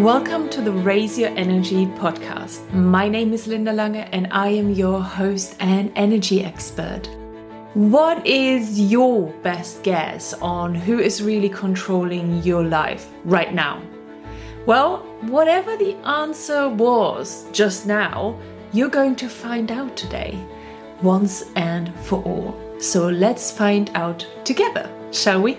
Welcome to the Raise Your Energy podcast. My name is Linda Lange and I am your host and energy expert. What is your best guess on who is really controlling your life right now? Well, whatever the answer was just now, you're going to find out today, once and for all. So let's find out together, shall we?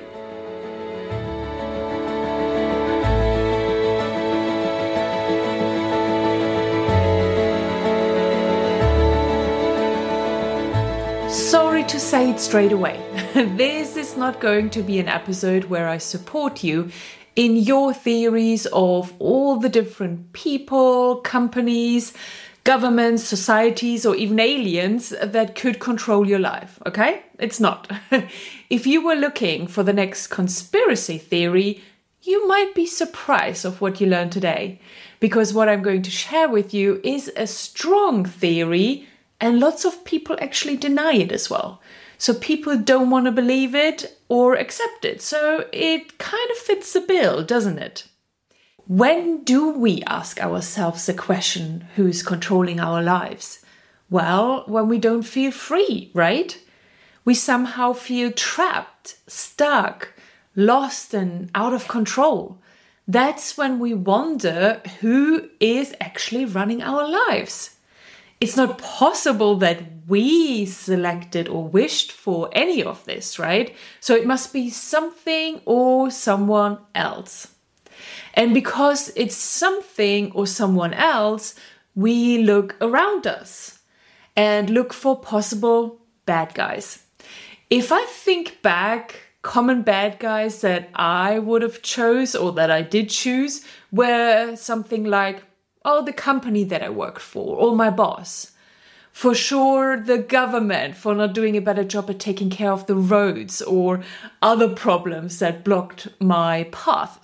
Sorry to say it straight away. This is not going to be an episode where I support you in your theories of all the different people, companies, governments, societies, or even aliens that could control your life, okay? It's not. If you were looking for the next conspiracy theory, you might be surprised of what you learned today, because what I'm going to share with you is a strong theory, and lots of people actually deny it as well. So people don't want to believe it or accept it. So it kind of fits the bill, doesn't it? When do we ask ourselves the question, who's controlling our lives? Well, when we don't feel free, right? We somehow feel trapped, stuck, lost and out of control. That's when we wonder who is actually running our lives. It's not possible that we selected or wished for any of this, right? So it must be something or someone else. And because it's something or someone else, we look around us and look for possible bad guys. If I think back, common bad guys that I would have chose or that I did choose were something like, the company that I worked for, or my boss. For sure, the government for not doing a better job at taking care of the roads or other problems that blocked my path.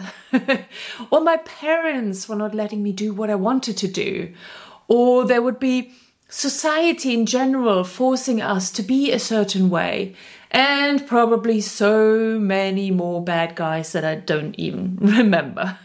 Or my parents for not letting me do what I wanted to do. Or there would be society in general forcing us to be a certain way. And probably so many more bad guys that I don't even remember.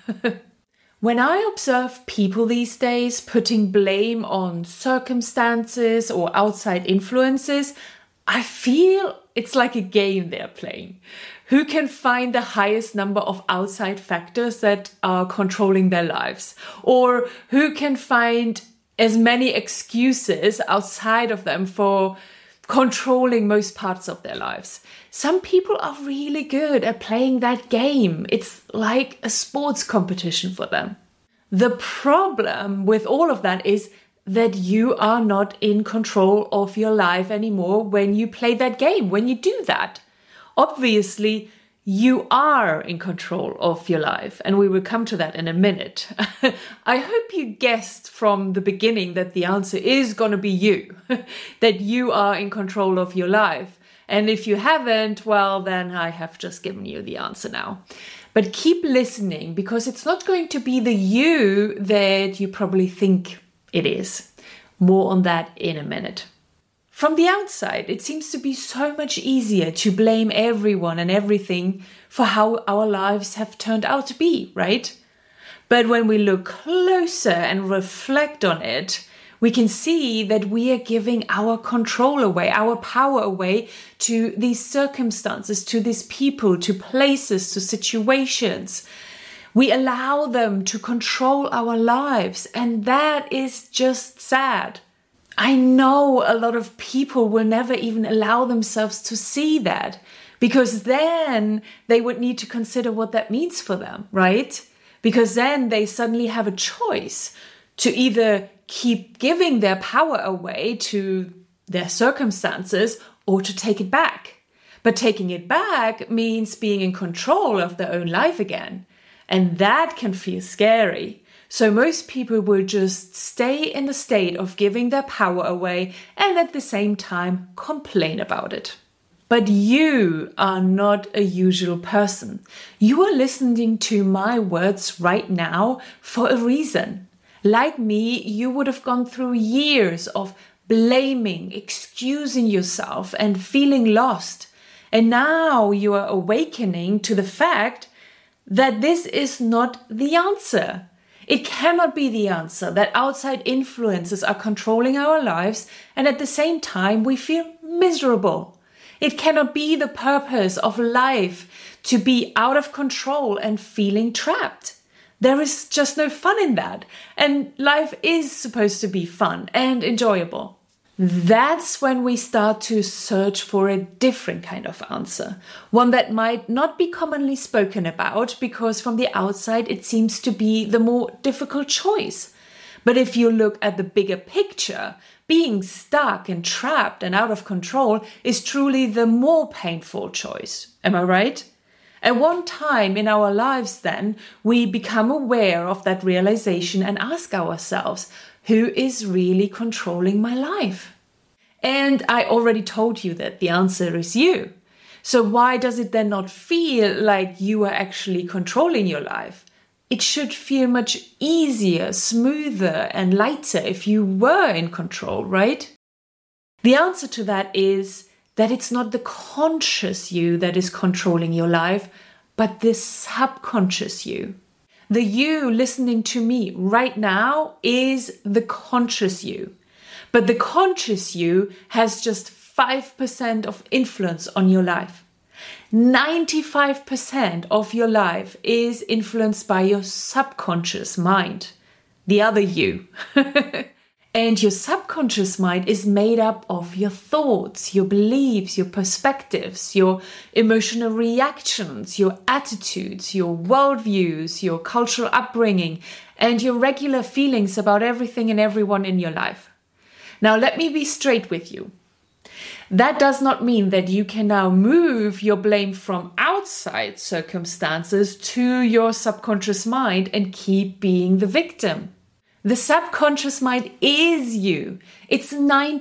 When I observe people these days putting blame on circumstances or outside influences, I feel it's like a game they're playing. Who can find the highest number of outside factors that are controlling their lives? Or who can find as many excuses outside of them for controlling most parts of their lives? Some people are really good at playing that game. It's like a sports competition for them. The problem with all of that is that you are not in control of your life anymore when you play that game, when you do that. Obviously, you are in control of your life, and we will come to that in a minute. I hope you guessed from the beginning that the answer is going to be you, that you are in control of your life. And if you haven't, well, then I have just given you the answer now. But keep listening, because it's not going to be the you that you probably think it is. More on that in a minute. From the outside, it seems to be so much easier to blame everyone and everything for how our lives have turned out to be, right? But when we look closer and reflect on it, we can see that we are giving our control away, our power away to these circumstances, to these people, to places, to situations. We allow them to control our lives, and that is just sad. I know a lot of people will never even allow themselves to see that, because then they would need to consider what that means for them, right? Because then they suddenly have a choice to either keep giving their power away to their circumstances or to take it back. But taking it back means being in control of their own life again. And that can feel scary. So most people will just stay in the state of giving their power away and at the same time complain about it. But you are not a usual person. You are listening to my words right now for a reason. Like me, you would have gone through years of blaming, excusing yourself, and feeling lost. And now you are awakening to the fact that this is not the answer. It cannot be the answer that outside influences are controlling our lives and at the same time we feel miserable. It cannot be the purpose of life to be out of control and feeling trapped. There is just no fun in that, and life is supposed to be fun and enjoyable. That's when we start to search for a different kind of answer, one that might not be commonly spoken about because from the outside it seems to be the more difficult choice. But if you look at the bigger picture, being stuck and trapped and out of control is truly the more painful choice. Am I right? At one time in our lives then, we become aware of that realization and ask ourselves, who is really controlling my life? And I already told you that the answer is you. So why does it then not feel like you are actually controlling your life? It should feel much easier, smoother, and lighter if you were in control, right? The answer to that is that it's not the conscious you that is controlling your life, but the subconscious you. The you listening to me right now is the conscious you. But the conscious you has just 5% of influence on your life. 95% of your life is influenced by your subconscious mind, the other you. And your subconscious mind is made up of your thoughts, your beliefs, your perspectives, your emotional reactions, your attitudes, your worldviews, your cultural upbringing, and your regular feelings about everything and everyone in your life. Now, let me be straight with you. That does not mean that you can now move your blame from outside circumstances to your subconscious mind and keep being the victim. The subconscious mind is you. It's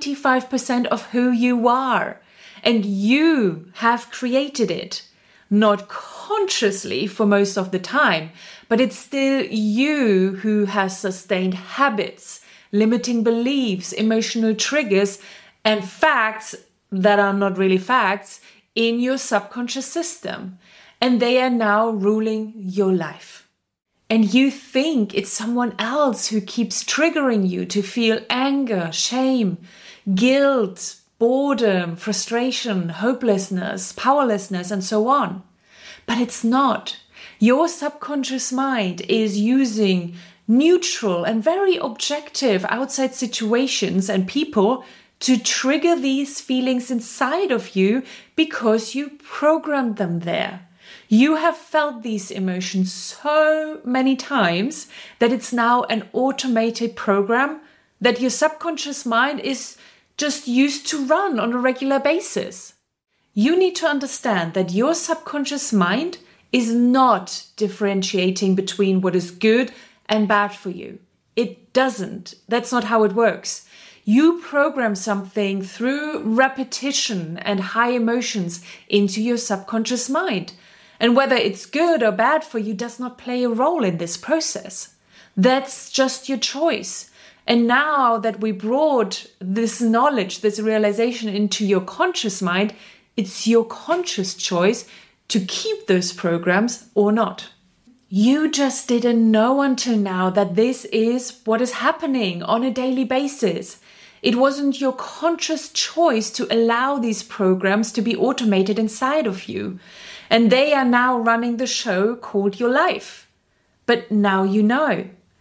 95% of who you are. And you have created it. Not consciously for most of the time, but it's still you who has sustained habits, limiting beliefs, emotional triggers, and facts that are not really facts in your subconscious system. And they are now ruling your life. And you think it's someone else who keeps triggering you to feel anger, shame, guilt, boredom, frustration, hopelessness, powerlessness, and so on. But it's not. Your subconscious mind is using neutral and very objective outside situations and people to trigger these feelings inside of you because you programmed them there. You have felt these emotions so many times that it's now an automated program that your subconscious mind is just used to run on a regular basis. You need to understand that your subconscious mind is not differentiating between what is good and bad for you. It doesn't. That's not how it works. You program something through repetition and high emotions into your subconscious mind. And whether it's good or bad for you does not play a role in this process. That's just your choice. And now that we brought this knowledge, this realization into your conscious mind, it's your conscious choice to keep those programs or not. You just didn't know until now that this is what is happening on a daily basis. It wasn't your conscious choice to allow these programs to be automated inside of you. And they are now running the show called your life. But now you know.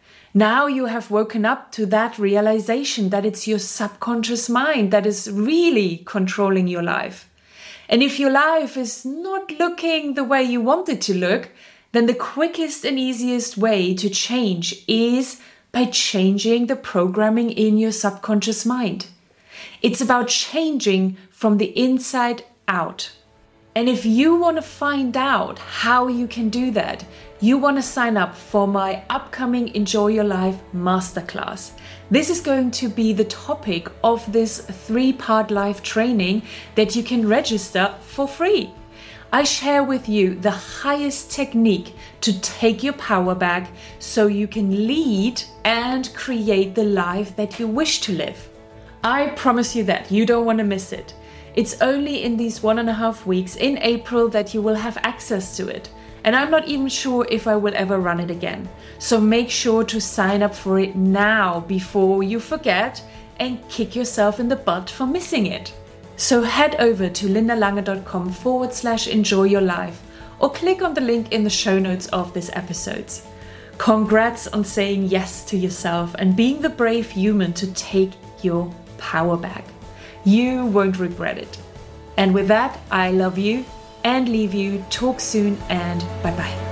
Now you have woken up to that realization that it's your subconscious mind that is really controlling your life. And if your life is not looking the way you want it to look, then the quickest and easiest way to change is by changing the programming in your subconscious mind. It's about changing from the inside out. And if you want to find out how you can do that, you want to sign up for my upcoming Enjoy Your Life Masterclass. This is going to be the topic of this 3-part live training that you can register for free. I share with you the highest technique to take your power back so you can lead and create the life that you wish to live. I promise you that you don't want to miss it. It's only in these 1.5 weeks in April that you will have access to it. and I'm not even sure if I will ever run it again. So make sure to sign up for it now before you forget and kick yourself in the butt for missing it. So head over to lindalange.com/enjoy your life or click on the link in the show notes of this episode. Congrats on saying yes to yourself and being the brave human to take your power back. You won't regret it. And with that, I love you and leave you. Talk soon and bye-bye.